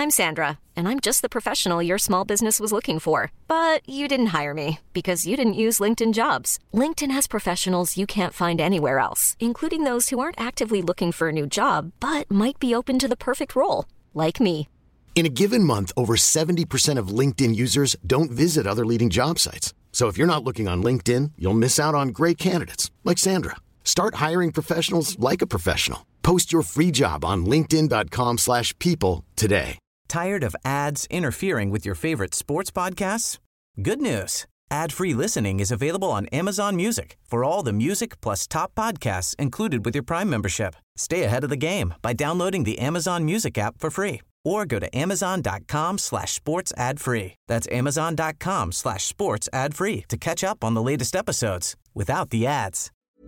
I'm Sandra, and I'm just the professional your small business was looking for. But you didn't hire me because you didn't use LinkedIn Jobs. LinkedIn has professionals you can't find anywhere else, including those who aren't actively looking for a new job, but might be open to the perfect role, like me. In a given month, over 70% of LinkedIn users don't visit other leading job sites. So if you're not looking on LinkedIn, you'll miss out on great candidates like Sandra. Start hiring professionals like a professional. Post your free job on linkedin.com/people today. Tired of ads interfering with your favorite sports podcasts? Good news. Ad-free listening is available on Amazon Music for all the music plus top podcasts included with your Prime membership. Stay ahead of the game by downloading the Amazon Music app for free or go to amazon.com/sports ad-free. That's amazon.com/sports ad-free to catch up on the latest episodes without the ads.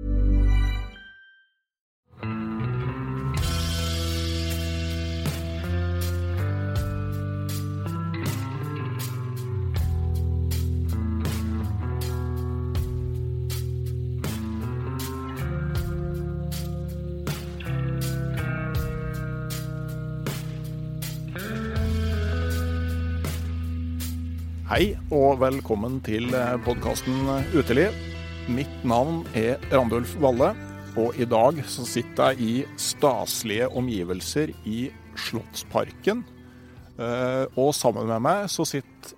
Hei og velkommen til podcasten Uteliv. Mitt navn Randulf Valle, og i dag så sitter jeg i staslige omgivelser i Slottsparken. Og sammen med meg så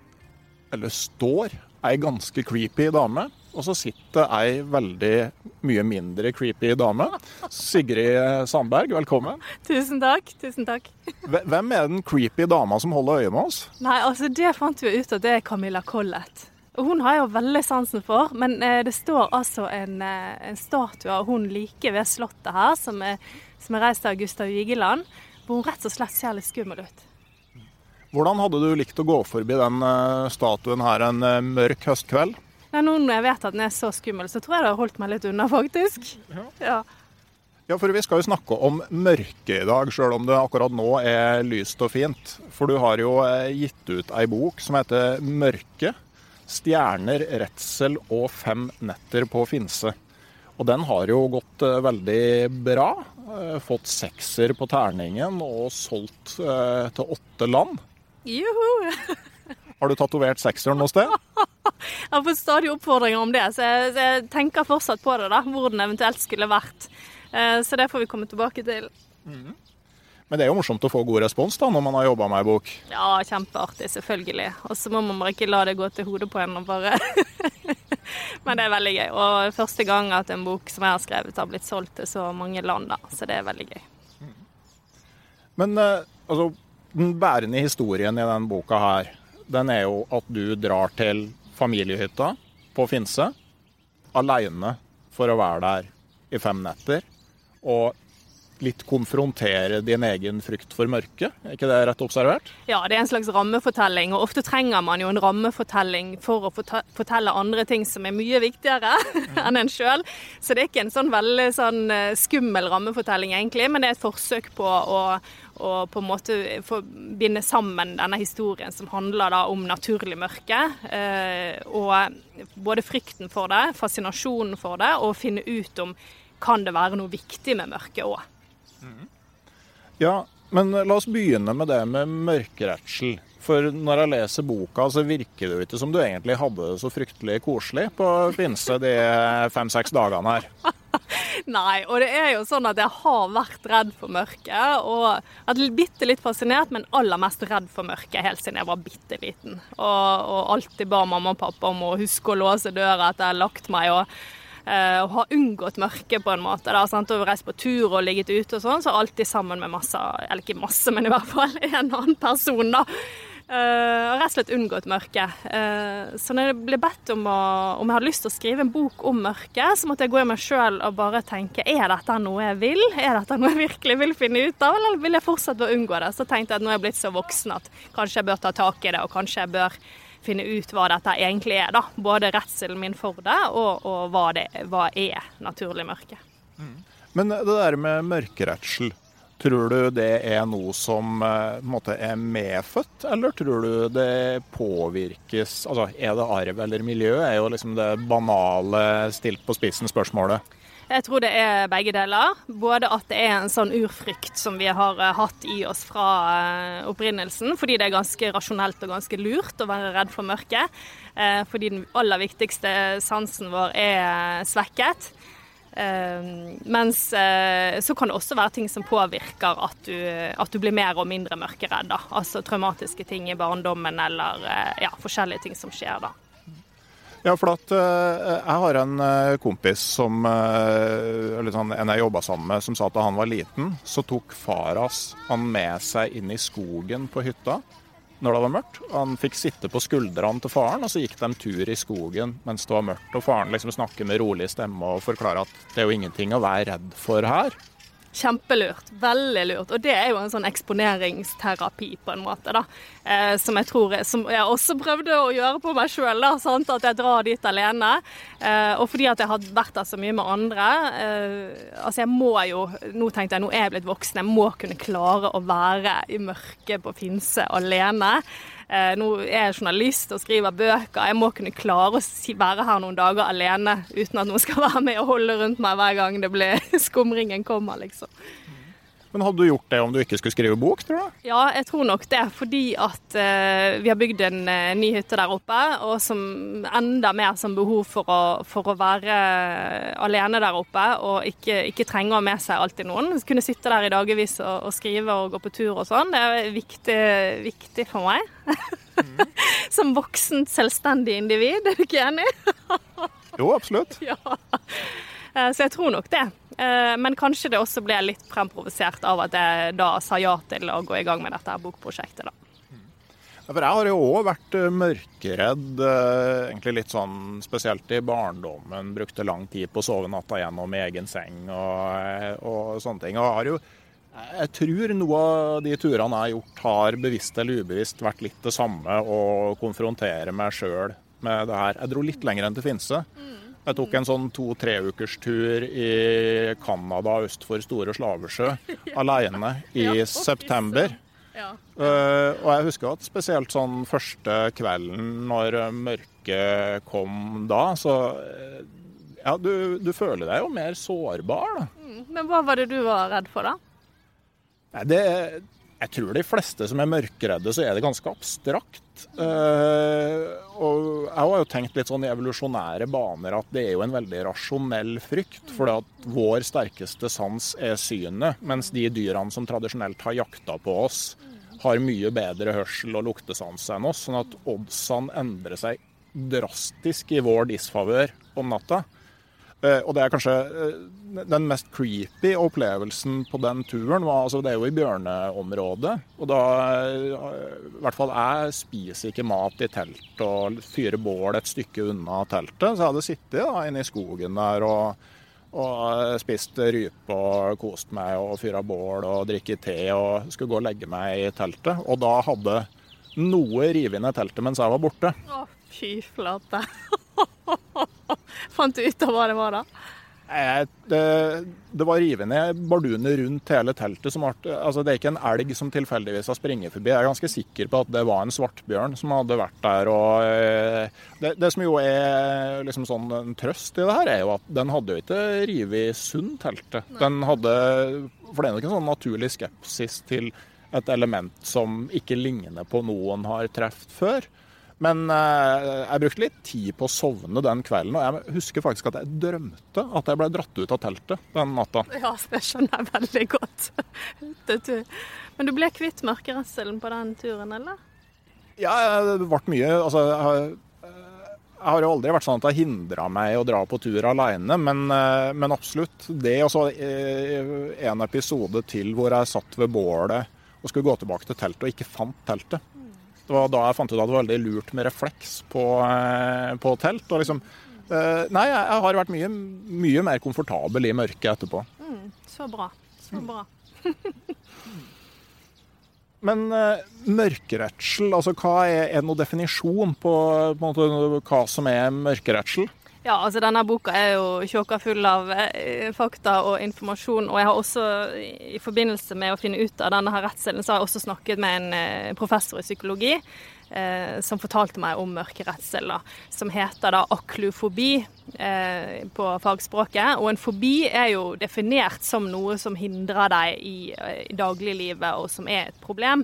står ei ganske creepy dame, og så sitter ei veldig mye mindre creepy dame. Sigrid Sandberg, velkommen. Tusen takk, tusen takk. Hvem den creepy dama som holder øye med oss? Nei, altså det fant vi ut at det Camilla Collett. Og hun har jeg jo veldig sansen for, men det står altså en statue av hun like ved slottet her, som reist av Gustav Vigeland, hvor hun rett og slett ser litt skummel ut. Hvordan hadde du likt å gå forbi den statuen her en mørk høstkveld? Nei, nå når jeg vet at den så skummel, så tror jeg det har holdt meg litt unna, faktisk. Ja. Ja, for vi skal jo snakke om mørke i dag, selv om det akkurat nå lyst og fint. For du har jo gitt ut ei bok som heter Mørke, stjerner, redsel og 5 netter på Finse. Og den har jo gått veldig bra, fått 6-er på terningen og solgt til 8 land. Juhu! Har du tatovert 6-eren noe sted? Jeg har fått stadig oppfordringer om det, så jeg tenker fortsatt på det da, hvor den eventuelt skulle vært. Så det får vi komme tilbake til. Men det jo morsomt å få god respons da, når man har jobbet med en bok. Ja, kjempeartig, selvfølgelig. Og så må man bare ikke la det gå til hodet på en og bare... Men det veldig gøy. Og første gang at en bok som jeg har skrevet har blitt solgt til så mange land da, så det veldig gøy. Men altså, den bærende historien i den boka her, den jo at du drar til familiehytta på Finse, alene for å være der i 5 netter, og litt konfrontere din egen frykt for mørke. Ikke det rett observert? Ja, det en slags rammefortelling, og ofte trenger man jo en rammefortelling for å fortelle andre ting som mye viktigere enn en selv. Så det ikke en sånn veldig skummel rammefortelling egentlig, men det et forsøk på å på en måte binde sammen denne historien som handler da om naturlig mørke, og både frykten for det, fascinasjonen for det, og finne ut om kan det være noe viktig med mørke også. Ja, men la oss begynne med det med mørkeredsel. For når jeg leser boka, så virker det jo ikke som du egentlig hadde det så fryktelig koselig på Finse de 5-6 dagene her. Nei, og det jo sånn at jeg har vært redd for mørke, og vært bitte litt fascinert, men aller mest redd for mørke helt siden jeg var bitte liten. Og alltid ba mamma og pappa om å huske å låse døra etter jeg har lagt meg, og har unngått mørke på en måte, da, sant? Og reist på tur og ligget ute og sånn, så alltid sammen med masse, eller ikke masse, men i hvert fall en annen person da. Og rett og slett unngått mørke. Så når jeg ble bedt om jeg hadde lyst til å skrive en bok om mørke, så måtte jeg gå i meg selv og bare tenke, dette noe jeg vil? Dette noe jeg virkelig vil finne ut av? Eller vil jeg fortsette å unngå det? Så tenkte jeg at nå jeg blitt så voksen at kanskje jeg bør ta tak i det, og kanskje jeg bør finne ut hva dette egentlig da. Både redselen min for det, og hva naturlig mørke. Men det der med mørkeredsel, tror du det noe som på en måte medfødt, eller tror du det påvirkes, altså det arv eller miljø, jo liksom det banale stilt på spissen spørsmålet? Jeg tror det begge deler. Både at det en sånn urfrykt som vi har hatt i oss fra opprinnelsen, fordi det ganske rasjonelt og ganske lurt å være redd for mørket. Fordi den aller viktigste sansen vår svekket. Mens så kan det også være ting som påvirker at du blir mer og mindre mørkeredd da. Altså traumatiske ting i barndommen eller forskjellige ting som skjer da. Ja, for at jeg har en kompis som en jeg jobbet sammen med, som sa at da han var liten, så tok faras han med seg inn i skogen på hytta når det var mørkt. Han fikk sitte på skuldrene til faren, og så gikk de tur i skogen mens det var mørkt. Og faren liksom snakker med rolig stemme og forklarer at det jo ingenting å være redd for her. Kjempelurt, veldig lurt. Og det jo en sånn eksponeringsterapi på en måte da. Som jeg også prøvde å gjøre på meg selv da, sant? At jeg drar dit alene. Og fordi at jeg har vært der så mye med andre, altså jeg må jo, nå tenkte jeg, nå jeg blitt voksen, jeg må kunne klare å være i mørket på Finse alene. Nå jeg journalist og skriver bøker, jeg må kunne klare å være her noen dager alene, uten at noen skal være med og holde rundt meg hver gang det blir skumringen kommer, liksom. Men hadde du gjort det om du ikke skulle skrive bok, tror du? Ja, jeg tror nok det, fordi at vi har bygd en ny hytte der oppe, og som enda mer som behov for å være alene der oppe, og ikke trenge å ha med seg alltid noen. Kunne sitte der i dagevis og skrive og gå på tur og sånn, det viktig for meg. Som voksent, selvstendig individ, du ikke enig? Jo, absolutt. Ja, så jeg tror nok det. Men kanskje det også ble litt fremprovosert av at jeg da sa ja til å gå i gang med dette bokprosjektet da. Ja, for jeg har jo også vært mørkeredd, egentlig litt sånn spesielt i barndommen, brukte lang tid på å sove natta gjennom i egen seng og sånne ting. Og jeg tror noe av de turene jeg har gjort har bevisst eller ubevisst vært litt det samme, å konfrontere meg selv med det her. Jeg dro litt lenger enn til Finse. Jeg tok en sånn 2-3 ukers tur i Kanada øst for Store Slavesjø alene i september. Ja. Og jeg husker at spesielt sånn første kvelden når mørket kom da, så ja, du føler deg jo mer sårbar da. Men hva var det du var redd for da? Jeg tror de fleste som mørkeredde, så det ganske abstrakt. Og jeg har jo tenkt litt sånn i evolusjonære baner at det jo en veldig rasjonell frykt, fordi at vår sterkeste sans synet, mens de dyrene som tradisjonelt har jakta på oss, har mye bedre hørsel og luktesans enn oss, sånn at oddsene endrer seg drastisk i vår disfavør om natta. Og det kanskje den mest creepy opplevelsen på den turen var, altså det jo i bjørneområdet, og da, i hvert fall jeg spiser ikke mat i telt og fyrer bål et stykke unna teltet, så jeg hadde sittet da inne i skogen der og spist rype og kost meg og fyret bål og drikket te og skulle gå og legge meg i teltet, og da hadde noe rivet inn i teltet mens jeg var borte. Å, fy flate. Fant du ut av hva det var da? Det var rivende barduner rundt hele teltet. Altså det ikke en elg som tilfeldigvis har springet forbi. Jeg ganske sikker på at det var en svartbjørn som hadde vært der. Og det som jo liksom sånn en trøst i det her, jo at den hadde jo ikke rivet sund teltet. Den hadde, for det jo ikke en sånn naturlig skepsis til et element som ikke ligner på noen har treft før. Men jeg brukte litt tid på å sovne den kvelden, og jeg husker faktisk at jeg drømte at jeg ble dratt ut av teltet den natta. Ja, det skjønner jeg veldig godt. Men du ble kvitt mørkeredselen på den turen, eller? Ja, det ble mye. Altså, jeg har jo aldri vært sånn at det hindret meg å dra på tur alene, men absolutt. Det er også en episode til hvor jeg satt ved bålet og skulle gå tilbake til teltet og ikke fant teltet. Det var da jeg fant ut at det var veldig lurt med refleks på telt. Og liksom, nei, jeg har vært mye mer komfortabel i mørket etterpå. Så bra, så bra. Men mørkeredsel, altså hva noe definisjon på en måte, hva som mørkeredsel? Ja, altså denne boka jo tjåka full av fakta og informasjon, og jeg har også i forbindelse med å finne ut av denne her redselen, så har jeg også snakket med en professor i psykologi, som fortalte meg om mørkeredsel, da, som heter da aklufobi på fagspråket. Og en fobi er jo definert som noe som hindrer deg i dagliglivet, og som er et problem.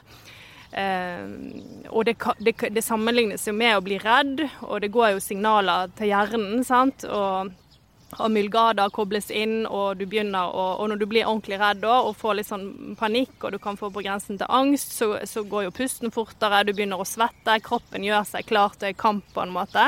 Og det sammenlignes jo med å bli redd, og det går jo signaler til hjernen, sant? Og amylgada kobles inn, og du begynner og når du blir ordentlig redd da, og får litt sånn panikk, og du kan få på grensen til angst, så går jo pusten fortere, du begynner å svette, kroppen gjør seg klar til kamp på en måte.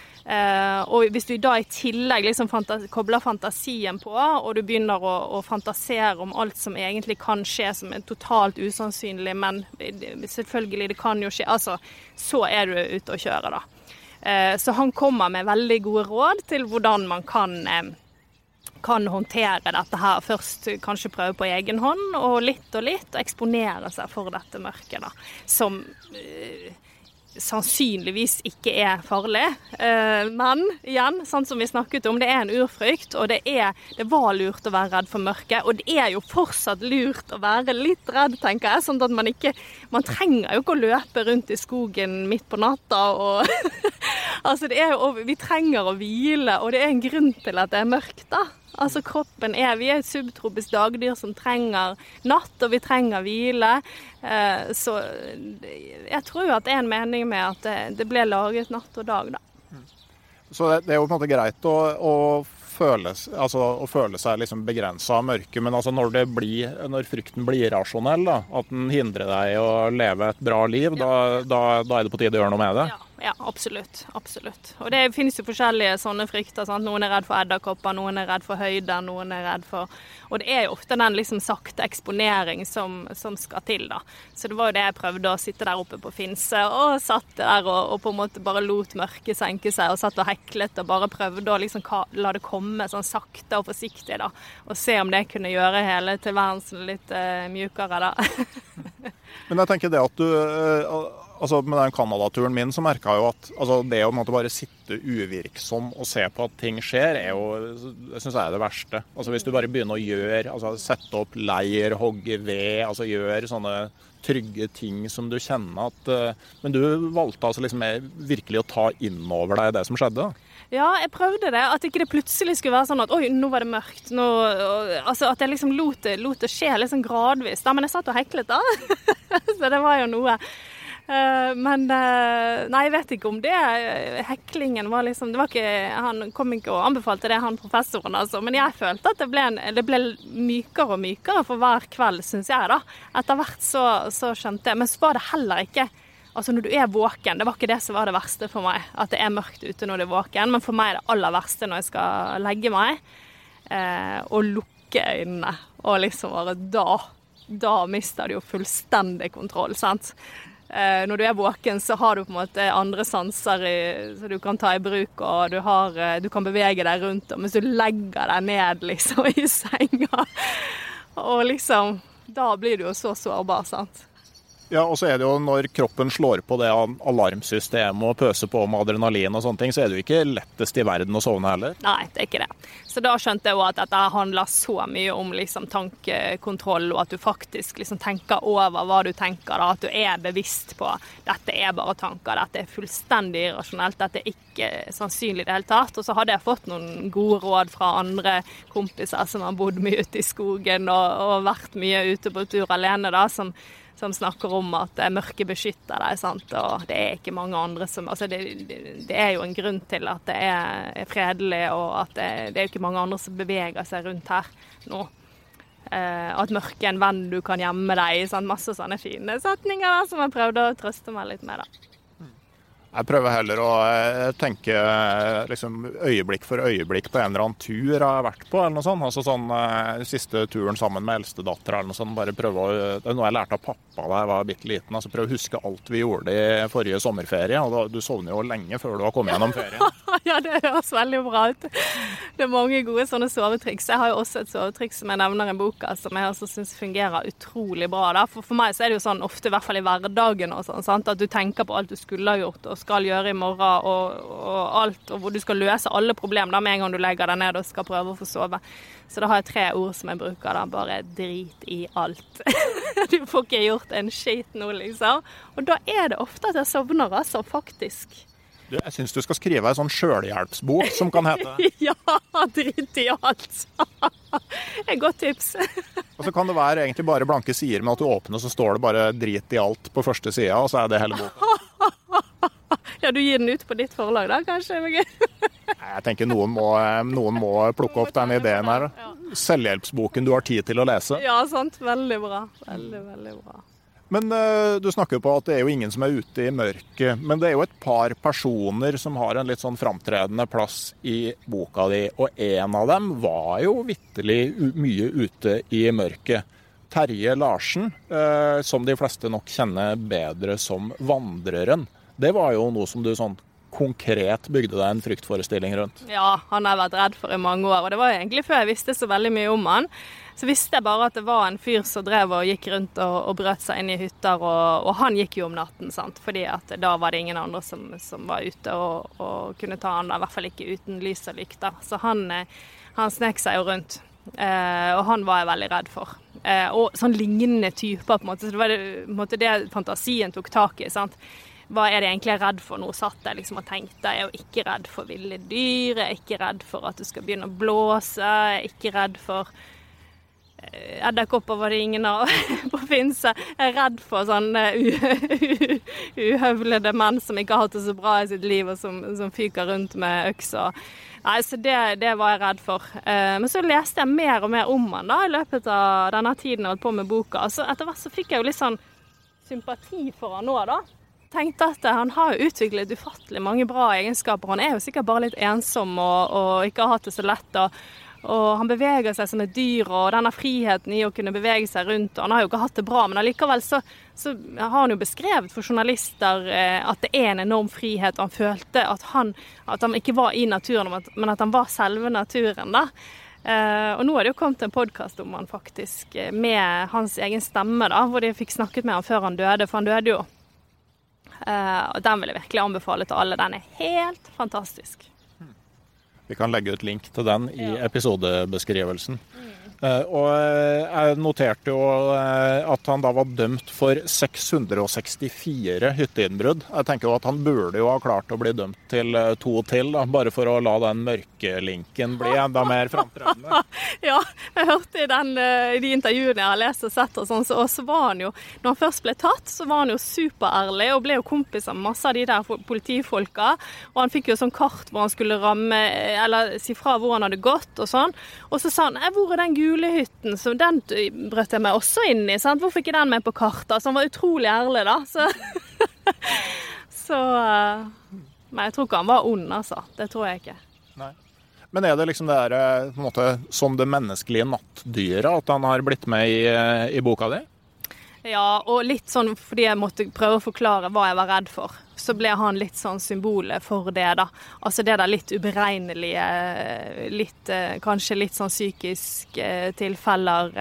Og hvis du da i tillegg liksom kobler fantasien på, og du begynner å fantasere om alt som egentlig kan skje, som er totalt usannsynlig, men selvfølgelig det kan jo skje, altså, så er du ute å kjøre da. Så han kommer med veldig gode råd til hvordan man kan håndtere dette her. Først kanskje prøve på egen hånd, og eksponere seg for dette mørket da, som sannsynligvis ikke er farlig. Men igjen, sånn som vi snakket om, det er en urfrykt, og det var lurt å være redd for mørket, og det er jo fortsatt lurt å være litt redd, tenker jeg, sånn at man trenger jo ikke å løpe rundt i skogen midt på natta, og altså vi trenger å hvile, og det er en grunn til at det er mørkt da. Altså vi er et subtropisk dagdyr som trenger natt, og vi trenger hvile. Så jeg tror at det er en mening med at det ble laget natt og dag da. Så det er jo på en måte greit å føle seg liksom begrenset av mørket, men altså når frykten blir irrasjonell, da, at den hindrer deg å leve et bra liv, da er det på tide å gjøre noe med det. Ja, absolutt. Og det finnes jo forskjellige sånne frykter, sant? Noen er redd for edderkopper, noen er redd for høyder, noen er redd for... Og det er jo ofte den liksom sakte eksponering som skal til da. Så det var jo det jeg prøvde å sitte der oppe på Finse, og satt der og på en måte bare lot mørket senke seg, og satt og heklet og bare prøvde å liksom la det komme sånn sakte og forsiktig da, og se om det kunne gjøre hele tilværelsen litt mjukere da. Men jeg tenker det at du... Altså, med den Canada-turen min så merket jeg jo at det å bare sitte uvirksom og se på at ting skjer, det synes jeg er det verste. Altså, hvis du bare begynner å sette opp leir, hogge ved, gjøre sånne trygge ting som du kjenner at... Men du valgte virkelig å ta inn over deg det som skjedde. Ja, jeg prøvde det, at ikke det plutselig skulle være sånn at oi, nå var det mørkt, at jeg liksom lot det skje liksom gradvis. Da, men jeg satt og heklet da, så det var jo noe... Men nei, jeg vet ikke om det. Heklingen var liksom, det var ikke, han kom ikke og anbefalte det, han professoren altså, men jeg følte at det ble mykere og mykere for hver kveld, synes jeg da. Etter hvert så skjønte jeg, men så var det heller ikke, altså når du er våken, det var ikke det som var det verste for meg, at det er mørkt ute når du er våken, men for meg er det aller verste når jeg skal legge meg, og lukke øynene, og liksom bare da mister du jo fullstendig kontroll, sant? Når du er våken så har du på en måte andre sanser så du kan ta i bruk, og du kan bevege deg rundt, mens du legger deg ned liksom i senga. Og liksom, da blir du jo så sårbar, sant? Ja, og så er det jo når kroppen slår på det alarmsystemet og pøser på med adrenalin og sånne ting, så er det jo ikke lettest i verden å sovne heller. Nei, det er ikke det. Så da skjønte jeg jo at dette handler så mye om liksom tankekontroll, og at du faktisk liksom tenker over hva du tenker, da, at du er bevisst på dette er bare tanker, dette er fullstendig irrasjonelt, dette er ikke sannsynlig i det hele tatt. Og så hadde jeg fått noen gode råd fra andre kompiser som har bodd mye ute i skogen og vært mye ute på tur alene da, som snakker om at mørket beskytter deg, sant? Og det er ikke mange andre som... Altså det er jo en grunn til at det er fredelig, og at det er jo ikke mange andre som beveger seg rundt her nå. At mørket er en venn du kan gjemme deg i, sant? Masse sånne fine setninger da, som jeg prøvde å trøste meg litt med da. Jeg prøver heller å tenke liksom, øyeblikk for øyeblikk på en eller annen tur jeg har vært på, eller noe sånt. Altså sånn siste turen sammen med eldstedatter, eller noe sånt. Bare prøve det er noe jeg lærte av pappa da jeg var bitte liten. Altså prøve å huske alt vi gjorde i forrige sommerferie. Og du sovner jo lenge før du har kommet gjennom ferien. Ja, det høres veldig bra ut. Det mange gode sånne sovetriks. Jeg har jo også et sovetriks som jeg nevner i boka, som jeg også synes fungerer utrolig bra. Da. For meg så er det jo sånn, ofte i hvert fall i hverdagen og sånn, sant? At du tenker på alt du skulle ha gjort og skal gjøre i morgen og alt, og hvor du skal løse alle problemer da, med en gang du legger deg ned og skal prøve å få sove. Så da har jeg 3 ord som jeg bruker da, bare drit i alt. Du får ikke gjort en skit nå, liksom. Og da er det ofte at jeg sovner, altså, faktisk. Jeg synes du skal skrive en sånn selvhjelpsbok som kan hete Ja, drit i alt. Et godt tips. Og så kan det være egentlig bare blanke sider med at du åpner, så står det bare drit i alt på første siden, og så er det hele boka. Ja, du gir den ut på ditt forlag da, kanskje? Jeg tenker noen må plukke opp den ideen her. Selvhjelpsboken du har tid til å lese. Ja, sant. Veldig bra. Veldig, veldig bra. Men du snakker jo på at det er jo ingen som er ute i mørket, men det er jo et par personer som har en litt sånn framtredende plass i boka di, og en av dem var jo vitterlig mye ute i mørket. Terje Larsen, som de fleste nok kjenner bedre som Vandreren, det var jo noe som du sånn konkret bygde deg en fryktforestilling rundt. Ja, han har vært redd for i mange år, og det var egentlig før jeg visste så veldig mye om han. Så visste jeg bare at det var en fyr som drev og gikk rundt og brøt seg inn i hytter, og han gikk jo om natten, sant? Fordi at da var det ingen andre som var ute og kunne ta han, i hvert fall ikke uten lys og lykter. Så han snek seg jo rundt, og han var jeg veldig redd for. Og sånn lignende typer, på en måte, så det var på en måte det fantasien tok tak i, sant? Hva er det egentlig jeg er redd for nå? Satt jeg liksom og tenkte, jeg er jo ikke redd for ville dyr, jeg er ikke redd for at det skal begynne å blåse, jeg er ikke redd for edderkopper var det ingen av på Finse. Jeg er redd for sånne uhøvlede menn som ikke har hatt det så bra i sitt liv, og som fyker rundt med økser. Nei, så det var jeg redd for. Men så leste jeg mer og mer om han da, i løpet av denne tiden jeg holdt på med boka. Altså, etter hvert så fikk jeg jo litt sånn sympati for han nå da. Tenkte at han har jo utviklet ufattelig mange bra egenskaper. Han er jo sikkert bare litt ensom og ikke har hatt det så lett, og han beveger seg som et dyr, og denne friheten i å kunne bevege seg rundt, og han har jo ikke hatt det bra, men allikevel så har han jo beskrevet for journalister at det er en enorm frihet, og han følte at han ikke var i naturen, men at han var selve naturen da. Og nå har det jo kommet en podcast om han faktisk, med hans egen stemme da, hvor de fikk snakket med han før han døde, for han døde jo. Og den vil jeg virkelig anbefale til alle, den er helt fantastisk. Vi kan legge ut link til den i episodebeskrivelsen. Og jeg noterte jo at han da var dømt for 664 hytteinnbrudd. Jeg tenker jo at han burde jo ha klart å bli dømt til 2 til, da, bare for å la den mørkelinken bli enda mer fremtredende. Ja, jeg hørte i de intervjuene jeg har lest og sett, og sånn, så var han jo, når han først ble tatt, så var han jo superærlig, og ble jo kompis av masse av de der politifolka, og han fikk jo sånn kart hvor han skulle ramme, eller si fra hvor han hadde gått, og sånn. Og så sa han, hvor er den julehytten? Så den brøt jeg meg også inn i, sant? Hvorfor ikke den med på kartet? Så han var utrolig ærlig da. Men jeg tror ikke han var ond, altså. Det tror jeg ikke. Nei. Men er det liksom det der, på en måte, som det menneskelige nattdyret, at han har blitt med i boka di? Ja, og litt sånn fordi jeg måtte prøve å forklare hva jeg var redd for, så ble han litt sånn symbolet for det da. Altså det der litt uberegnelige, kanskje litt sånn psykiske tilfeller,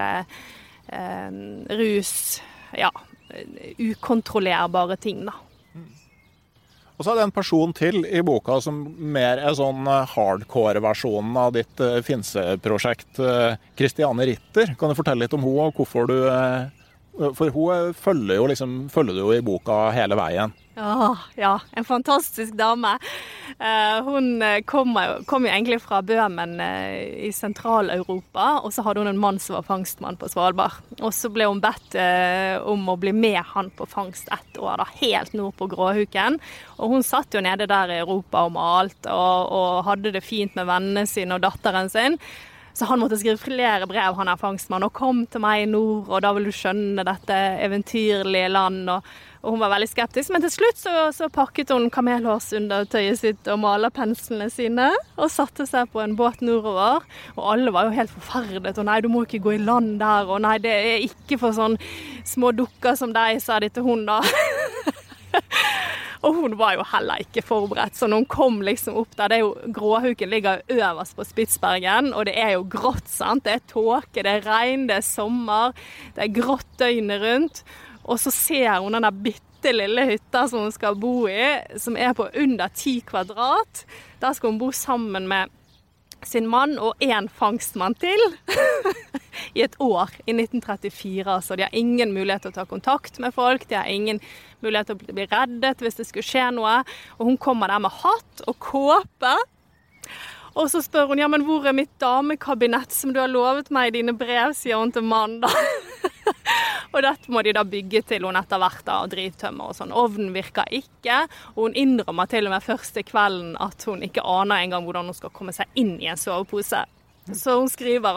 rus, ja, ukontrollerbare ting da. Og så er det en person til i boka som mer er sånn hardcore-versjonen av ditt Finse-prosjekt, Christiane Ritter. Kan du fortelle litt om henne og hvorfor du... For hun følger du jo i boka hele veien. Ja, en fantastisk dame. Hun kom jo egentlig fra Bøhmen i Sentral-Europa, og så hadde hun en mann som var fangstmann på Svalbard. Og så ble hun bedt om å bli med han på fangst 1 år, da, helt nord på Gråhuken. Og hun satt jo nede der i Europa og malte, og hadde det fint med vennene sine og datteren sin. Så han måtte skrive flere brev, han er fangstmann, og kom til meg i nord, og da vil du skjønne dette eventyrlige land, og hun var veldig skeptisk. Men til slutt så pakket hun kamelhårsundertøyet sitt og malerpenslene sine, og satte seg på en båt nordover, og alle var jo helt forferdet, og nei, du må ikke gå i land der, og nei, det er ikke for sånn små dukker som deg, sa de til hun da. Og hun var jo heller ikke forberedt, så når hun kom liksom opp der, Gråhuken ligger øverst på Spitsbergen, og det jo grått, sant? Det tåke, det regn, det sommer, det grått døgnet rundt, og så ser hun den der bittelille hytta som hun skal bo i, som på under 10 kvadrat. Der skal hun bo sammen med sin mann og en fangstmann til i et år, i 1934. Så de har ingen mulighet til å ta kontakt med folk, de har ingen mulighet til å bli reddet hvis det skulle skje noe. Og hun kommer der med hatt og kåpe. Og så spør hun, ja, men hvor mitt damekabinett som du har lovet meg i dine brev, sier hun til mannen da. Og dette må de da bygge til hun etter hvert da, og drivtømmer og sånn. Ovnen virker ikke, og hun innrømmer til og med første kvelden at hun ikke aner engang hvordan hun skal komme seg inn i en sovepose. Så hun skriver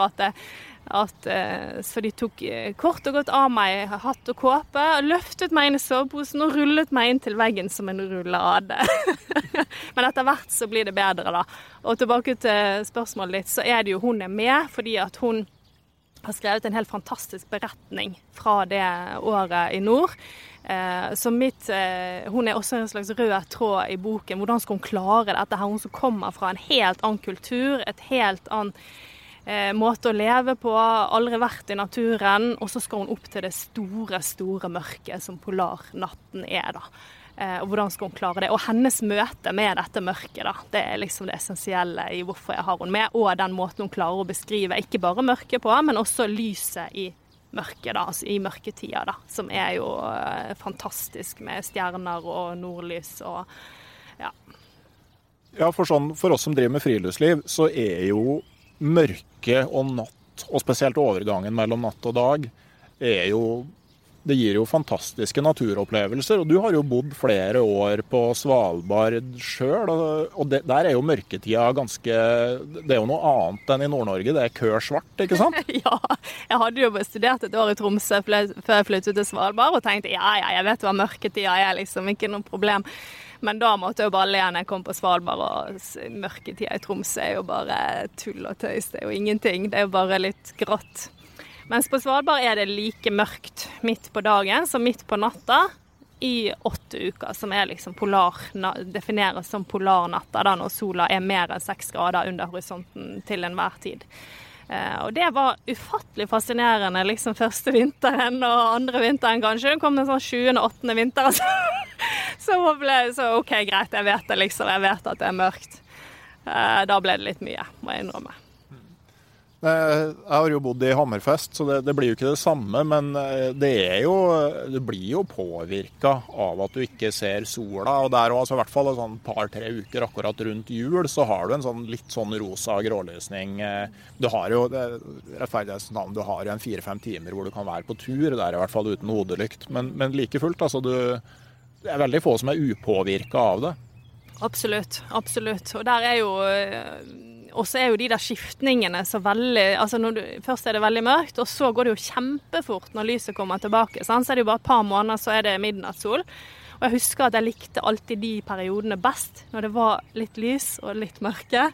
så de tok kort og godt av meg hatt og kåpe, løftet meg inn i soveposen og rullet meg inn til veggen som en rullade. Men etter hvert så blir det bedre da. Og tilbake til spørsmålet litt, så det jo hun med, fordi at hun har skrevet en helt fantastisk beretning fra det året i nord. Så hun også en slags rød tråd i boken. Hvordan skal hun klare dette her? Hun som kommer fra en helt annen kultur, et helt annen måte å leve på, aldri vært i naturen, og så skal hun opp til det store, store mørket som polarnatten da. Og hvordan skal hun klare det? Og hennes møte med dette mørket, da, det liksom det essensielle i hvorfor jeg har hun med, og den måten hun klarer å beskrive, ikke bare mørket på, men også lyset i mørket, da, altså i mørketida, da, som jo fantastisk med stjerner og nordlys og ja. Ja, for oss som driver med friluftsliv, så jo mørke og natt, og spesielt overgangen mellom natt og dag, det gir jo fantastiske naturopplevelser, og du har jo bodd flere år på Svalbard selv, og der jo mørketida ganske, det jo noe annet enn i Nord-Norge, det kørsvart, ikke sant? Ja, jeg hadde jo studert et år i Tromsø før jeg flyttet til Svalbard, og tenkte, jeg vet hva mørketida liksom ikke noe problem. Men da måtte jeg jo bare le når jeg kom på Svalbard, og mørketida i Tromsø jo bare tull og tøys, det jo ingenting, det jo bare litt grått. Mens på Svalbard det like mørkt midt på dagen som midt på natta i 8 uker, som liksom defineres som polarnatta, da når sola mer enn 6 grader under horisonten til enhver tid. Og det var ufattelig fascinerende, liksom første vinteren og andre vinteren kanskje. Det kom en sånn 7. og 8. vinter, så ok, greit, jeg vet det liksom, jeg vet at det mørkt. Da ble det litt mye, må jeg innrømme. Jeg har jo bodd i Hammerfest, så det blir jo ikke det samme, men det blir jo påvirket av at du ikke ser sola, og der også, i hvert fall sånn par-tre uker akkurat rundt jul, så har du en litt sånn rosa gråløsning. Du har jo, rettferdighetsnavn, du har jo en 4-5 timer hvor du kan være på tur, der i hvert fall uten hodelykt, men like fullt, altså det veldig få som upåvirket av det. Absolutt, absolutt, og der jo... Og så jo de der skiftningene så veldig, altså først det veldig mørkt, og så går det jo kjempefort når lyset kommer tilbake. Så det jo bare et par måneder, så det midnattssol. Og jeg husker at jeg likte alltid de periodene best, når det var litt lys og litt mørke.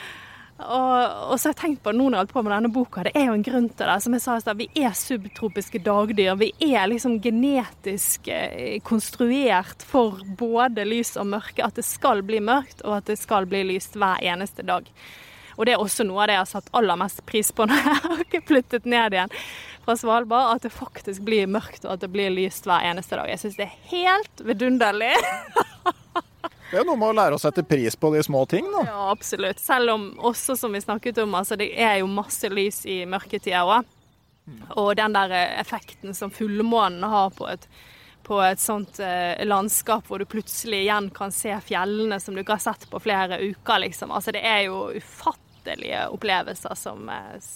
Og så har jeg tenkt på nå når jeg holdt på med denne boka, det jo en grunn til det. Som jeg sa, vi subtropiske dagdyr, vi liksom genetisk konstruert for både lys og mørke, at det skal bli mørkt og at det skal bli lyst hver eneste dag. Og det også noe av det jeg har satt aller mest pris på når jeg har ikke flyttet ned igjen fra Svalbard, at det faktisk blir mørkt og at det blir lyst hver eneste dag. Jeg synes det helt vidunderlig. Det noe med å lære å sette pris på de små ting, da. Ja, absolutt. Selv om også, som vi snakket om, altså det jo masse lys i mørketida også. Og den der effekten som fullmånen har på et sånt landskap hvor du plutselig igjen kan se fjellene som du ikke har sett på flere uker, liksom. Altså det jo ufattelige opplevelser som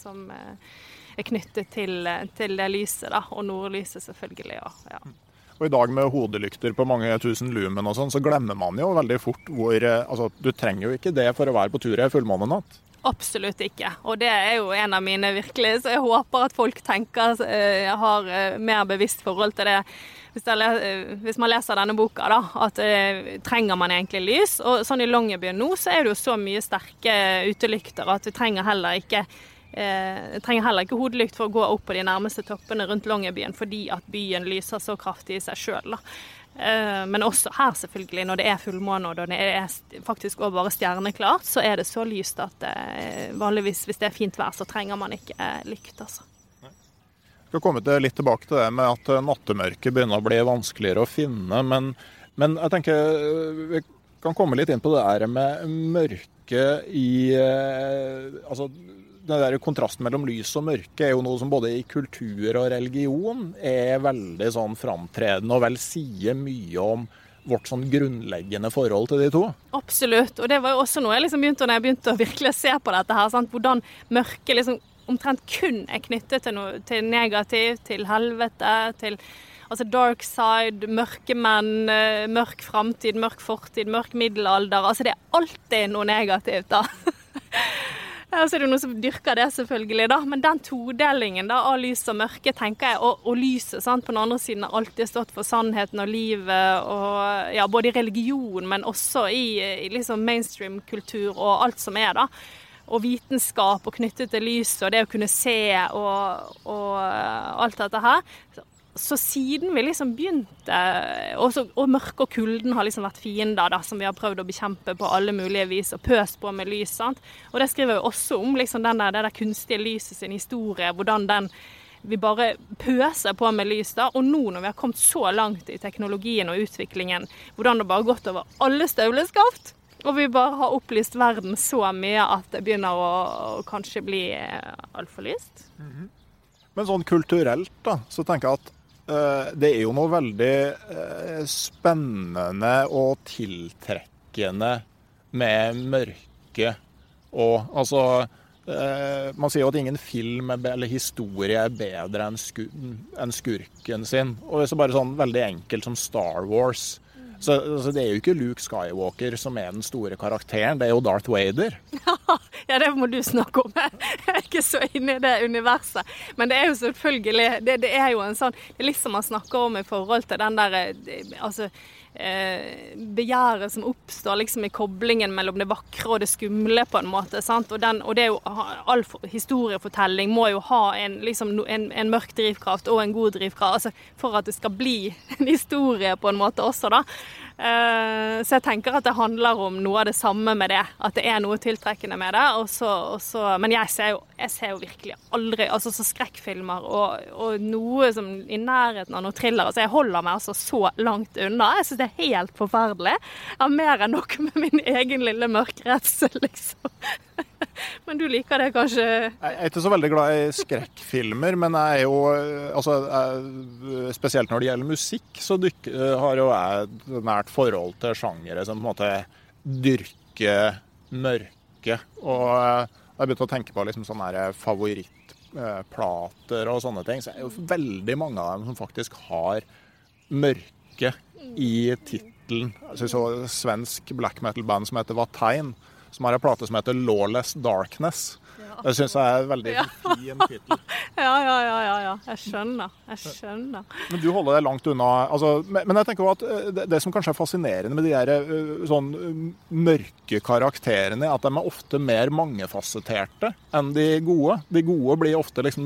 knyttet til det lyset, da, og nordlyset selvfølgelig, ja. Og i dag med hodelykter på mange tusen lumen og sånn, så glemmer man jo veldig fort altså du trenger jo ikke det for å være på tur i fullmånenatt. Absolutt ikke, og det jo en av mine virkelig, så jeg håper at folk tenker, har mer bevisst forhold til det. Hvis man leser denne boka da, at trenger man egentlig lys, og sånn i Longyearbyen nå, så det jo så mye sterke utelykter at vi trenger heller ikke hodelykt for å gå opp på de nærmeste toppene rundt Longyearbyen, fordi at byen lyser så kraftig i seg selv. Da. Men også her selvfølgelig, når det fullmåne, og når det faktisk også bare stjerneklart, så det så lyst at vanligvis, hvis det fint vær, så trenger man ikke lykt, altså. Jeg skal komme litt tilbake til det med at nattemørket begynner å bli vanskeligere å finne, men jeg tenker vi kan komme litt inn på det der med mørke i altså den der kontrasten mellom lys og mørke jo noe som både i kultur og religion veldig sånn framtredende og vel sier mye om vårt sånn grunnleggende forhold til de to. Absolutt, og det var jo også noe jeg liksom begynte når jeg begynte å virkelig se på dette her, sant? Hvordan mørke liksom omtrent kun knyttet til noe til negativt, til helvete, til altså dark side, mørke menn, mørk framtid, mørk fortid, mørk middelalder. Altså det alltid noe negativt da. Og så det noe som dyrker det selvfølgelig da, men den todelingen da av lys og mørke tenker jeg, og lyset sant, på den andre siden har alltid stått for sannheten og livet, og ja, både i religion, men også i liksom mainstream kultur og alt som da. Og vitenskap og knyttet til lys og det å kunne se og alt dette her. Så siden vi liksom begynte, og mørke og kulden har liksom vært fiender da, som vi har prøvd å bekjempe på alle mulige vis, og pøst på med lys, sant? Og det skriver vi også om, liksom det der kunstige lyset sin historie, hvordan vi bare pøser på med lys da, og nå når vi har kommet så langt i teknologien og utviklingen, hvordan det bare har gått over alle støvleskaft, og vi bare har opplyst verden så mye at det begynner å kanskje bli alt for lyst. Men sånn kulturelt da, så tenker jeg at det jo noe veldig spennende og tiltrekkende med mørke. Og altså, man sier jo at ingen film eller historie bedre enn skurken sin. Og det så bare sånn veldig enkelt som Star Wars. Så det jo ikke Luke Skywalker som den store karakteren, det jo Darth Vader. Ja, det må du snakke om. Jeg ikke så inne i det universet. Men det jo selvfølgelig, det jo en sånn, det liksom man snakker om i forhold til den der, altså, begjæret som oppstår liksom i koblingen mellom det vakre og det skumle på en måte, sant? Og det jo, all historiefortelling må jo ha en mørk drivkraft og en god drivkraft, altså for at det skal bli en historie på en måte også da. Så jeg tenker at det handler om noe av det samme med det, at det noe tiltrekkende med det, men jeg ser jo virkelig aldri, altså så skrekkfilmer og noe som i nærheten av noe thriller, altså jeg holder meg altså så langt unna, jeg synes det helt forferdelig, jeg har mer enn nok med min egen lille mørkretsel liksom. Men du liker det kanskje? Jeg ikke så veldig glad i skrekkfilmer, men jeg jo, altså, spesielt når det gjelder musikk, så har jo jeg et nært forhold til sjangere som på en måte dyrker mørke. Og jeg begynte å tenke på liksom sånne her favorittplater og sånne ting, så jo veldig mange av dem som faktisk har mørke i titelen. Jeg synes også svensk black metal band som heter Watain, som har en plate som heter Lawless Darkness. Ja. Det synes jeg veldig fin titel. Ja. Jeg skjønner. Men du holder deg langt unna. Altså, men jeg tenker også at det som kanskje fascinerende med de der sånn mørke karakterene, at de ofte mer mangefasetterte enn de gode. De gode blir ofte liksom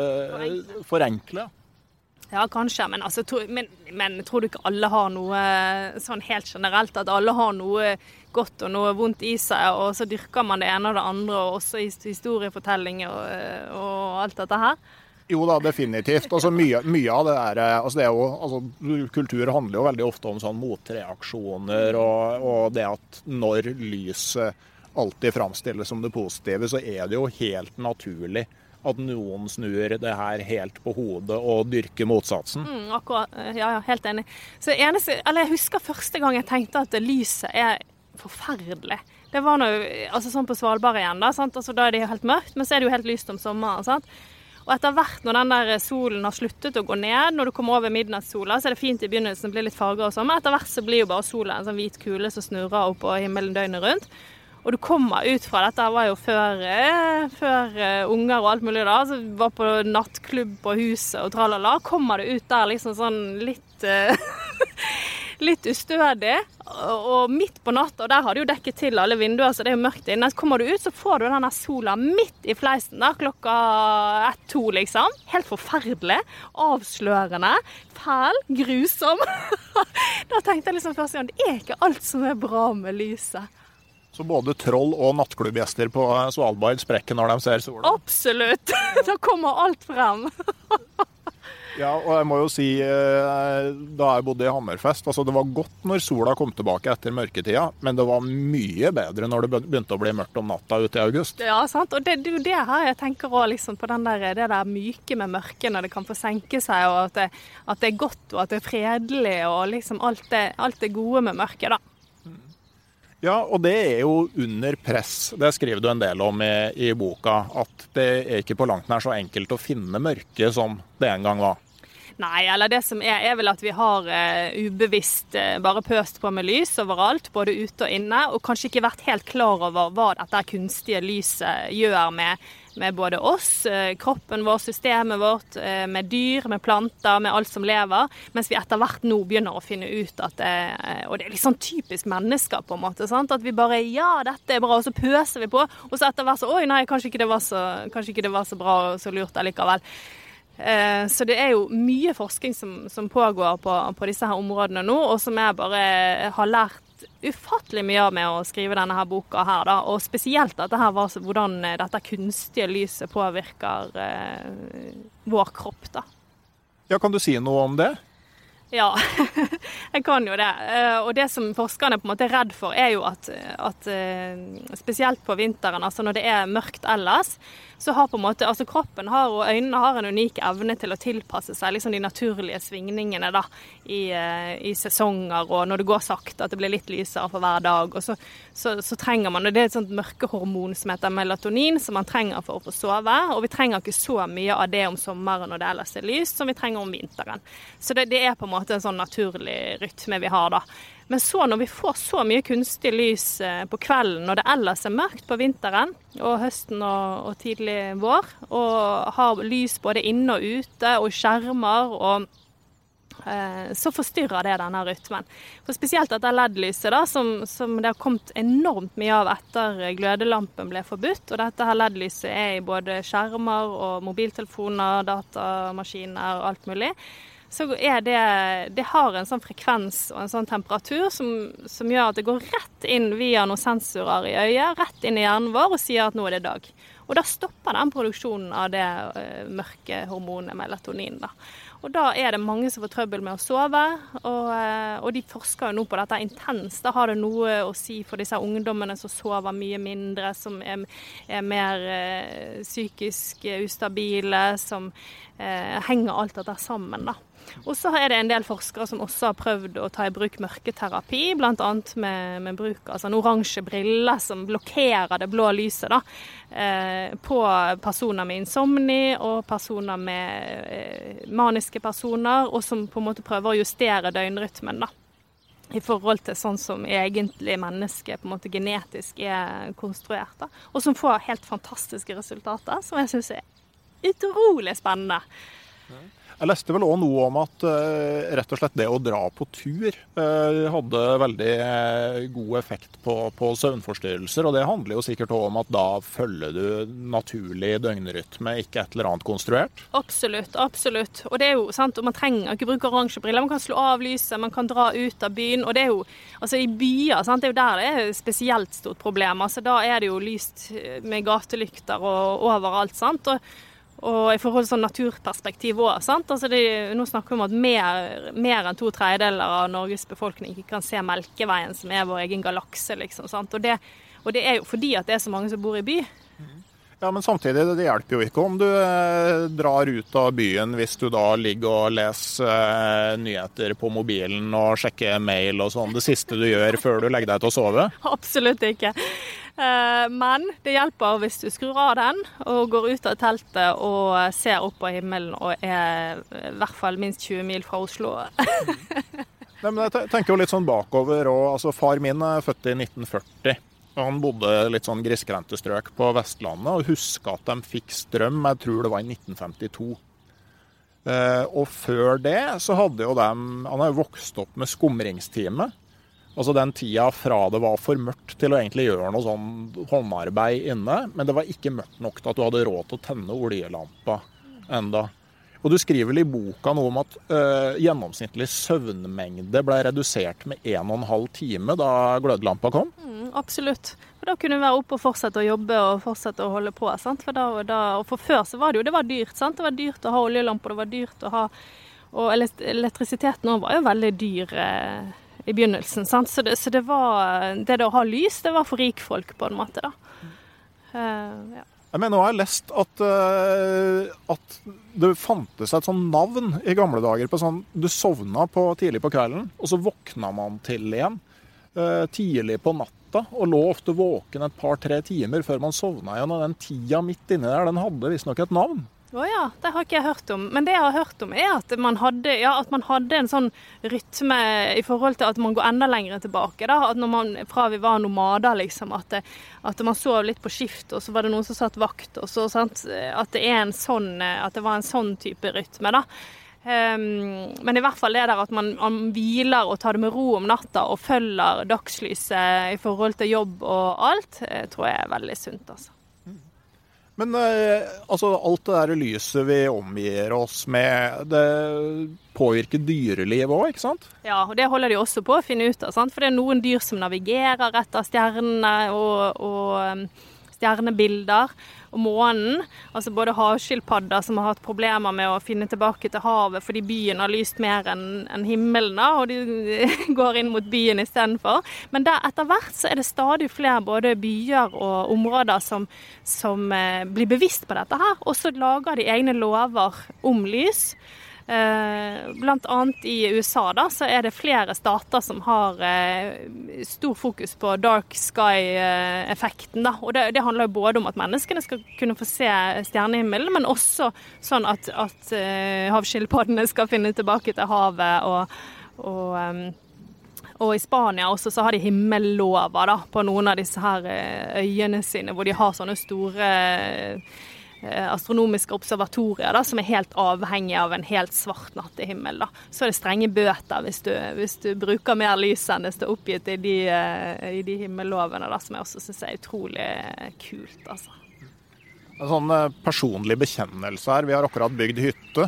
for enkle. Ja, kanskje, men, altså, men tror du ikke alle har noe sånn helt generelt, at alle har noe godt og noe vondt i seg, og så dyrker man det ene og det andre, og også historiefortelling og alt dette her? Jo da, definitivt. Altså, mye av det altså, det jo, altså, kultur handler jo veldig ofte om sånn motreaksjoner, og det at når lyset alltid framstilles som det positive, så det jo helt naturlig at noen snur det her helt på hodet og dyrker motsatsen. Akkurat, ja, helt enig. Så jeg husker første gang jeg tenkte at lyset forferdelig. Det var noe, altså sånn på Svalbard igjen da, sant? Altså, da det jo helt mørkt, men så det jo helt lyst om sommeren, sant? Og etter hvert når den der solen har sluttet å gå ned, når du kommer over midnattssola, så det fint i begynnelsen, det blir litt farger og sånn, men etter hvert så blir jo bare sola en sånn hvit kule som snurrer opp på himmelen døgnet rundt. Og du kommer ut fra, dette var jo før unger og alt mulig da, så var på nattklubb på huset og tralala, kommer du ut der liksom sånn litt litt ustødig, og midt på natta, og der har du jo dekket til alle vinduer, så det er jo mørkt inne. Så kommer du ut, så får du denne sola midt i fleisen der, klokka 1-2 liksom. Helt forferdelig, avslørende, fæl, grusom. Da tenkte jeg liksom først igjen, det er ikke alt som er bra med lyset. Så både troll og nattklubbgjester på Svalbard sprekker når de ser sola? Absolutt! Da kommer alt frem. Ja, og jeg må jo si, da jeg bodde i Hammerfest, altså det var godt når sola kom tilbake etter mørketida, men det var mye bedre når det begynte å bli mørkt om natta ute i august. Ja, sant, og det er jo det her jeg tenker også liksom på det der myke med mørket når det kan få senke seg, og at det er godt, og at det er fredelig, og liksom alt det gode med mørket da. Ja, og det er jo under press. Det skriver du en del om i boka, at det er ikke på langt nær så enkelt å finne mørke som det en gang var. Nei, eller det som er vel at vi har ubevisst bare pøst på med lys overalt, både ute og inne, og kanskje ikke vært helt klar over hva dette kunstige lyset gjør med både oss, kroppen vår, systemet vårt, med dyr, med planter, med alt som lever, mens vi etter hvert nå begynner å finne ut at og det er litt sånn typisk mennesker på en måte, sant? At vi bare, ja, dette er bra, og så pøser vi på, og så etter hvert så, oi nei, kanskje ikke det var så bra og så lurt allikevel. Så det er jo mye forskning som pågår på disse her områdene nå, og som jeg bare har lært ufattelig mye av med å skrive denne her boka her da, og spesielt dette her hvordan dette kunstige lyset påvirker vår kropp da. Ja, kan du si noe om det? Ja, jeg kan jo det. Og det som forskerne på en måte er redd for er jo at spesielt på vinteren, altså når det er mørkt ellers, så har på en måte, altså kroppen og øynene har en unik evne til å tilpasse seg liksom de naturlige svingningene da, i sesonger, og når det går sakte, at det blir litt lysere for hver dag, og så trenger man, og det er et sånt mørkehormon som heter melatonin, som man trenger for å få sove, og vi trenger ikke så mye av det om sommeren når det ellers er lyst, som vi trenger om vinteren. Så det er på en måte en sånn naturlig rytme vi har da. Men så når vi får så mye kunstig lys på kvelden, når det ellers er mørkt på vinteren, og høsten og tidlig vår, og har lys både inne og ute, og skjermer, og så forstyrrer det denne rytmen. For spesielt dette LED-lyset da, som det har kommet enormt mye av etter glødelampen ble forbudt, og dette her LED-lyset er i både skjermer og mobiltelefoner, datamaskiner, alt mulig, så er det har en sånn frekvens og en sånn temperatur som gjør at det går rett inn via noen sensorer i øyet, rett inn i hjernen vår og sier at nå er det dag. Og da stopper den produksjonen av det mørke hormonet melatonin da. Og da er det mange som får trøbbel med å sove, og de forsker jo nå på dette intenst. Da har det noe å si for disse ungdommene som sover mye mindre, som er mer psykisk ustabile, som henger alt dette sammen da. Og så er det en del forskere som også har prøvd å ta i bruk mørketerapi, blant annet med bruk av sånn oransje briller som blokkerer det blå lyset da, på personer med insomni og personer med maniske personer, og som på en måte prøver å justere døgnrytmen da, i forhold til sånn som egentlig mennesket på en måte genetisk er konstruert da, og som får helt fantastiske resultater, som jeg synes er utrolig spennende. Jeg leste vel også noe om at rett og slett det å dra på tur hadde veldig god effekt på søvnforstyrrelser, og det handler jo sikkert også om at da følger du naturlig døgnrytme, ikke et eller annet konstruert? Absolutt, absolutt. Og det er jo sant, og man trenger ikke bruke oransje briller, man kan slå av lyset, man kan dra ut av byen, og det er jo, altså i byer, sant, det er jo der det er et spesielt stort problem, altså da er det jo lyst med gatelykter og overalt, sant, og i forhold til sånn naturperspektiv også, sant? Altså nå snakker vi om at mer enn 2/3 av Norges befolkning ikke kan se Melkeveien, som er vår egen galakse, liksom, sant? Og det er jo fordi at det er så mange som bor i by. Ja, men samtidig, det hjelper jo ikke om du drar ut av byen hvis du da ligger og leser nyheter på mobilen og sjekker mail og sånn, det siste du gjør før du legger deg til å sove. Absolutt ikke. Men det hjelper hvis du skrur av den og går ut av teltet og ser opp på himmelen og er i hvert fall minst 20 mil fra Oslo. Nei, men jeg tenker jo litt sånn bakover, og altså far min er født i 1940. Han bodde litt sånn grisgrendte strøk på Vestlandet og husker at de fikk strøm, jeg tror det var i 1952. Og før det så hadde jo han har jo vokst opp med skumringsteamet. Altså den tida fra det var for mørkt til å egentlig gjøre noe sånn håndarbeid inne, men det var ikke mørkt nok til at du hadde råd til å tenne oljelampa enda. Og du skriver vel i boka noe om at gjennomsnittlig søvnmengde ble redusert med 1,5 time da glødlampa kom? Absolutt. For da kunne vi være oppe og fortsette å jobbe og fortsette å holde på. Sant? For før så var det var dyrt. Sant? Det var dyrt å ha oljelamper, det var dyrt å ha... Og elektrisiteten også var jo veldig dyr i begynnelsen. Sant? Så det var... Det å ha lys, det var for rikfolk på en måte da. Ja. Jeg mener, nå har jeg lest at det fantes et sånn navn i gamle dager på sånn, du sovna tidlig på kvelden, og så våkna man til igjen tidlig på natta, og lå ofte våken et par-tre timer før man sovna igjen, og den tida midt inne der, den hadde visstnok et navn. Ja, det har ikke jeg hørt om. Men det jeg har hørt om er at man hadde en sånn rytme i forhold til at man går enda lenger tilbake. Da. At fra vi var nomader, liksom, at man sov litt på skift, og så var det noen som satt vakt, og så, sant? At det var en sånn type rytme. Da. Men i hvert fall det der at man hviler og tar det med ro om natta og følger dagslyset i forhold til jobb og alt, tror jeg er veldig sunt, altså. Men altså, alt det der lyset vi omgir oss med, det påvirker dyreliv også, ikke sant? Ja, og det holder de også på å finne ut av, sant? For det er noen dyr som navigerer etter stjernene og stjernebilder og månen. Altså både havskilpadder som har hatt problemer med å finne tilbake til havet fordi byen har lyst mer enn himmelen, og de går inn mot byen i stedet for. Men etter hvert så er det stadig flere både byer og områder som blir bevisst på dette her, og så lager de egne lover om lys. Blant annet i USA da, så er det flere stater som har stor fokus på dark sky-effekten da, og det handler jo både om at menneskene skal kunne få se stjernehimmelen, men også sånn at havskilpaddene skal finne tilbake til havet, og i Spania også så har de himmellover da, på noen av disse her øyene sine, hvor de har sånne store astronomiske observatorier da, som er helt avhengige av en helt svart nattehimmel. Da. Så er det strenge bøter hvis du bruker mer lys enn det står oppgitt i de himmellovene, da, som jeg også synes er utrolig kult. Altså. En sånn personlig bekjennelse her. Vi har akkurat bygd hytte,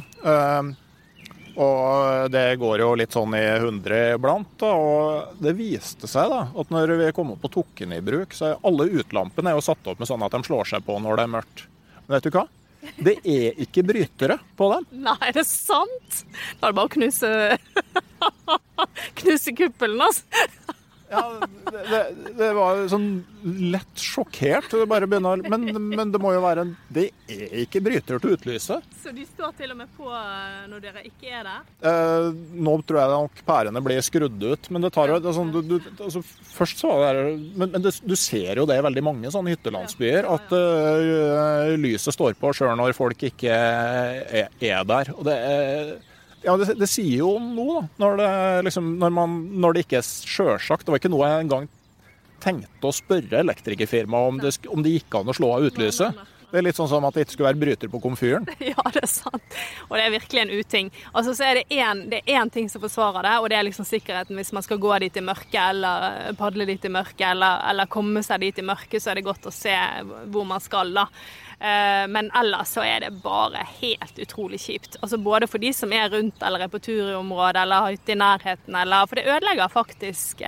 og det går jo litt sånn i 100 blant, da, og det viste seg da, at når vi kom opp på Tukken i bruk, så er alle utlampene jo satt opp med sånn at de slår seg på når det er mørkt. Vet du hva? Det er ikke brytere på dem. Nei, det er sant. Da er det bare å knuse kuppelen, altså. Ja, det var sånn lett sjokkert. Det bare begynner, men det må jo være det er ikke bryter til utlyset. Så de står til og med på når dere ikke er der? Nå tror jeg nok pærene blir skrudd ut, men det tar jo sånn, altså, først så var det, men du ser jo det i veldig mange sånne hyttelandsbyer, at lyset står på selv når folk ikke er der. Og det sier jo noe da, når det ikke er selvsagt. Det var ikke noe jeg engang tenkte å spørre elektrikerfirmaet om det gikk an å slå av utlyset. Det er litt sånn som at det ikke skulle være bryter på komfyren. Ja, det er sant. Og det er virkelig en uting. Altså så er det en ting som forsvarer det, og det er liksom sikkerheten. Hvis man skal gå dit i mørke, eller padle dit i mørke, eller komme seg dit i mørke, så er det godt å se hvor man skal da. Men ellers så er det bare helt utrolig kjipt. Altså både for de som er rundt eller er på tur i området eller har hytte i nærheten, for det ødelegger faktisk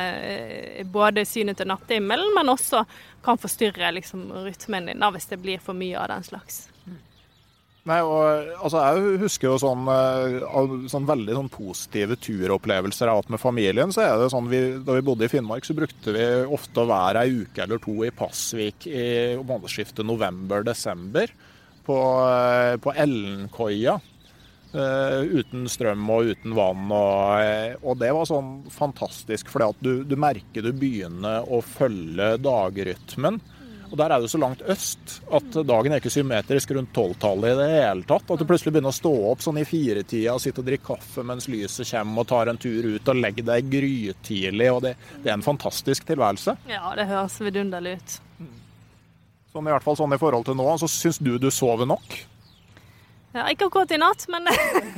både synet til nattehimmelen, men også kan forstyrre liksom rytmen din da, hvis det blir for mye av den slags. Nei, og altså, jeg husker jo sånn veldig sånn positive turopplevelser jeg har hatt med familien, så er det sånn, da vi bodde i Finnmark, så brukte vi ofte å være en uke eller to i Pasvik i månedsskiftet november-desember på Ellenkoia, uten strøm og uten vann, og det var sånn fantastisk, fordi at du merker du begynner å følge dagrytmen. Og der er det så langt øst at dagen er ikke symmetrisk rundt 12-tallet i det hele tatt. At du plutselig begynner å stå opp sånn i 4-tida og sitte og drikke kaffe mens lyset kommer og tar en tur ut og legger deg grytidlig. Og det er en fantastisk tilværelse. Ja, det høres vidunderlig ut. Sånn i hvert fall sånn i forhold til nå. Så syns du sover nok? Ja, ikke akkurat I natt, men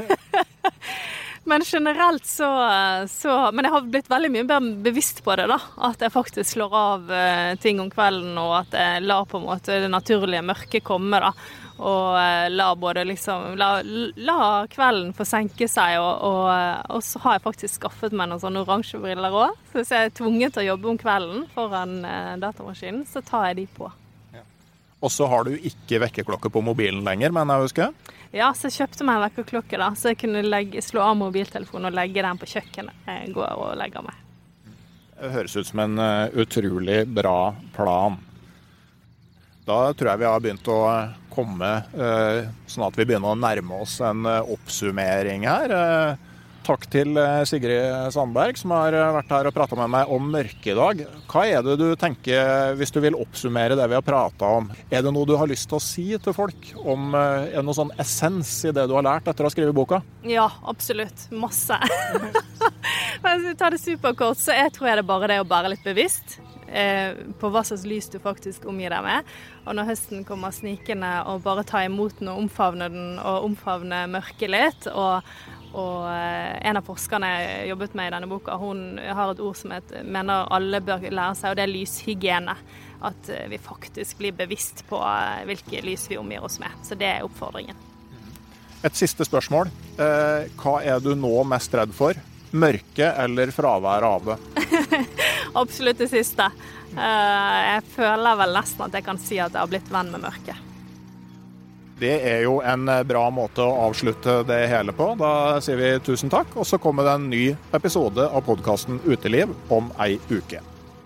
men generelt så men jeg har blitt veldig mye mer bevisst på det da, at jeg faktisk slår av ting om kvelden, og at jeg lar på en måte det naturlige mørket komme da, og la både liksom, la kvelden få senke seg, og så har jeg faktisk skaffet meg noen sånne oransje briller også, så hvis jeg tvunget til å jobbe om kvelden foran datamaskinen, så tar jeg de på. Og så har du ikke vekkerklokke på mobilen lenger, men jeg husker? Ja, så jeg kjøpte meg en vekkerklokke da, så jeg kunne slå av mobiltelefonen og legge den på kjøkkenet. Jeg går og legger meg. Det høres ut som en utrolig bra plan. Da tror jeg vi har begynt å komme, sånn at vi begynner å nærme oss en oppsummering her. Takk til Sigrid Sandberg, som har vært her og pratet med meg om mørkedag. Hva det du tenker, hvis du vil oppsummere det vi har pratet om? Det noe du har lyst til å si til folk om noe sånn essens I det du har lært etter å ha skrevet boka? Ja, absolutt. Masse. Men hvis vi tar det superkort, så jeg tror det bare det å være litt bevisst på hva slags lys du faktisk omgir deg med. Og når høsten kommer snikende, og bare ta imot den og omfavne den, og omfavne mørket litt, og en av forskerne jeg jobbet med I denne boka, hun har et ord som mener alle bør lære seg, og det lyshygiene. At vi faktisk blir bevisst på hvilke lys vi omgir oss med. Så det oppfordringen. Et siste spørsmål. Hva du nå mest redd for? Mørke eller fravær av det? Absolutt det siste. Jeg føler vel nesten at jeg kan si at jeg har blitt venn med mørket. Det jo en bra måte å avslutte det hele på. Da sier vi tusen takk, og så kommer det en ny episode av podcasten Uteliv om ei uke.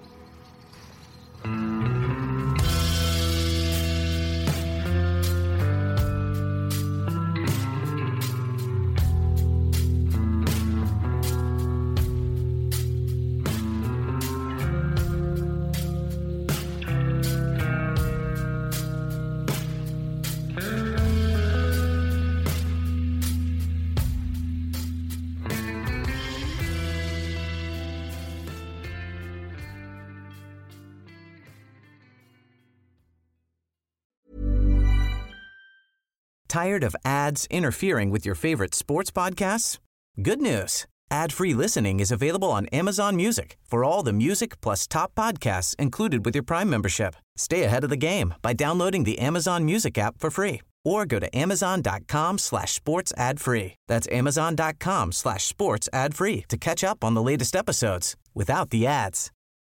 Tired of ads interfering with your favorite sports podcasts? Good news. Ad-free listening is available on Amazon Music for all the music plus top podcasts included with your Prime membership. Stay ahead of the game by downloading the Amazon Music app for free or go to amazon.com/sports ad-free. That's amazon.com/sports ad-free to catch up on the latest episodes without the ads.